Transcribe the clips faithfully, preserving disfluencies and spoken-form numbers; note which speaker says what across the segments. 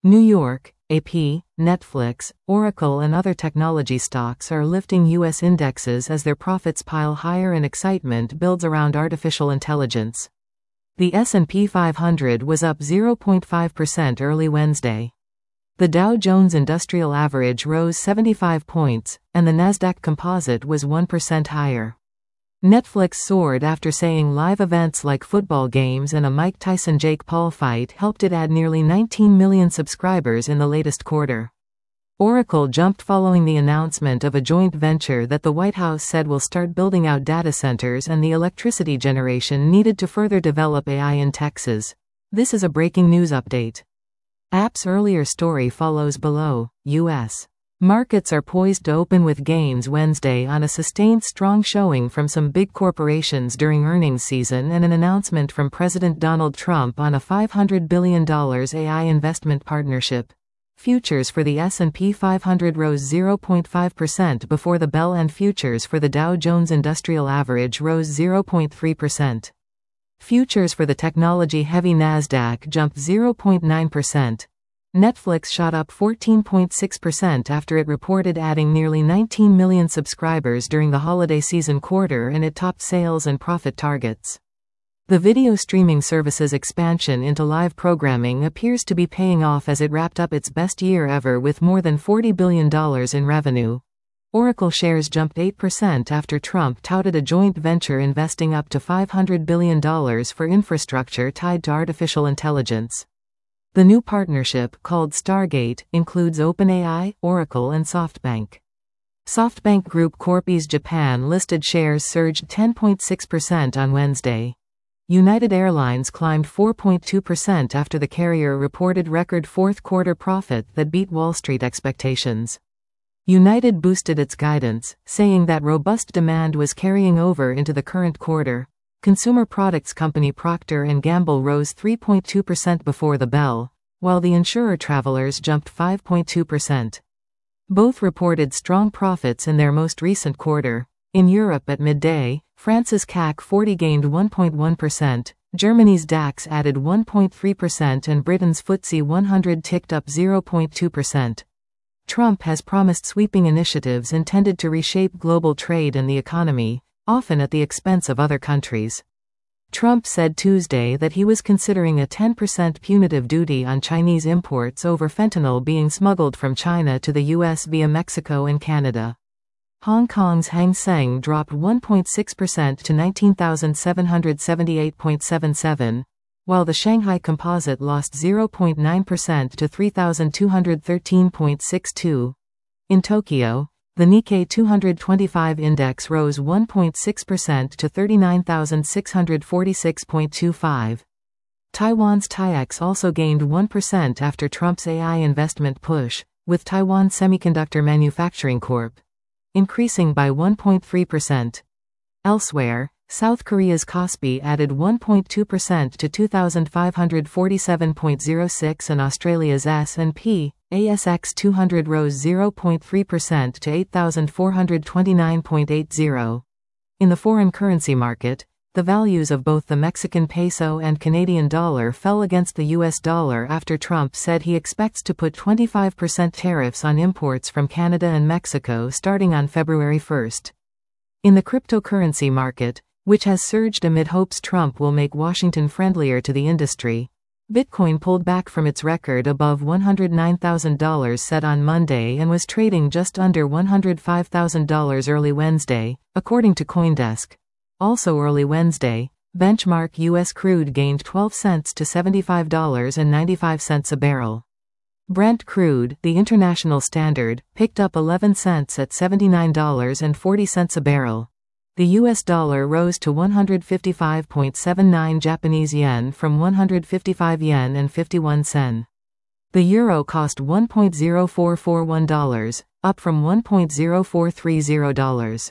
Speaker 1: New York, A P, Netflix, Oracle and other technology stocks are lifting U S indexes as their profits pile higher and excitement builds around artificial intelligence. The S and P five hundred was up zero point five percent early Wednesday. The Dow Jones Industrial Average rose seventy-five points, and the Nasdaq Composite was one percent higher. Netflix soared after saying live events like football games and a Mike Tyson-Jake Paul fight helped it add nearly nineteen million subscribers in the latest quarter. Oracle jumped following the announcement of a joint venture that the White House said will start building out data centers and the electricity generation needed to further develop A I in Texas. This is a breaking news update. App's earlier story follows below. U S markets are poised to open with gains Wednesday on a sustained strong showing from some big corporations during earnings season and an announcement from President Donald Trump on a five hundred billion dollars A I investment partnership. Futures for the S and P five hundred rose zero point five percent before the bell and futures for the Dow Jones Industrial Average rose zero point three percent. Futures for the technology-heavy Nasdaq jumped zero point nine percent. Netflix shot up fourteen point six percent after it reported adding nearly nineteen million subscribers during the holiday season quarter and it topped sales and profit targets. The video streaming service's expansion into live programming appears to be paying off as it wrapped up its best year ever with more than forty billion dollars in revenue. Oracle shares jumped eight percent after Trump touted a joint venture investing up to five hundred billion dollars for infrastructure tied to artificial intelligence. The new partnership, called Stargate, includes OpenAI, Oracle and SoftBank. SoftBank Group Corp's Japan-listed shares surged ten point six percent on Wednesday. United Airlines climbed four point two percent after the carrier reported record fourth-quarter profit that beat Wall Street expectations. United boosted its guidance, saying that robust demand was carrying over into the current quarter. Consumer products company Procter and Gamble rose three point two percent before the bell, while the insurer Travelers jumped five point two percent. Both reported strong profits in their most recent quarter. In Europe at midday, France's C A C forty gained one point one percent, Germany's DAX added one point three percent and Britain's F T S E one hundred ticked up zero point two percent. Trump has promised sweeping initiatives intended to reshape global trade and the economy, often at the expense of other countries. Trump said Tuesday that he was considering a ten percent punitive duty on Chinese imports over fentanyl being smuggled from China to the U S via Mexico and Canada. Hong Kong's Hang Seng dropped one point six percent to nineteen thousand seven hundred seventy-eight point seven seven, while the Shanghai Composite lost zero point nine percent to three thousand two hundred thirteen point six two. In Tokyo, the Nikkei two twenty-five index rose one point six percent to thirty-nine thousand six hundred forty-six point two five. Taiwan's Taiex also gained one percent after Trump's A I investment push, with Taiwan Semiconductor Manufacturing Corporation increasing by one point three percent. Elsewhere, South Korea's Kospi added one point two percent to two thousand five hundred forty-seven point zero six and Australia's S and P A S X two hundred rose zero point three percent to eight thousand four hundred twenty-nine point eight zero. In the foreign currency market, the values of both the Mexican peso and Canadian dollar fell against the U S dollar after Trump said he expects to put twenty-five percent tariffs on imports from Canada and Mexico starting on February first. In the cryptocurrency market, which has surged amid hopes Trump will make Washington friendlier to the industry, Bitcoin pulled back from its record above one hundred nine thousand dollars set on Monday and was trading just under one hundred five thousand dollars early Wednesday, according to CoinDesk. Also early Wednesday, benchmark U S crude gained twelve cents to seventy-five dollars and ninety-five cents a barrel. Brent crude, the international standard, picked up eleven cents at seventy-nine dollars and forty cents a barrel. The U S dollar rose to one hundred fifty-five point seven nine Japanese yen from one hundred fifty-five yen and fifty-one sen. The euro cost one point zero four four one dollars, up from one point zero four three zero dollars.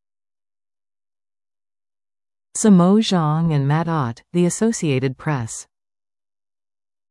Speaker 1: Simo Zhang and Matt Ott, The Associated Press.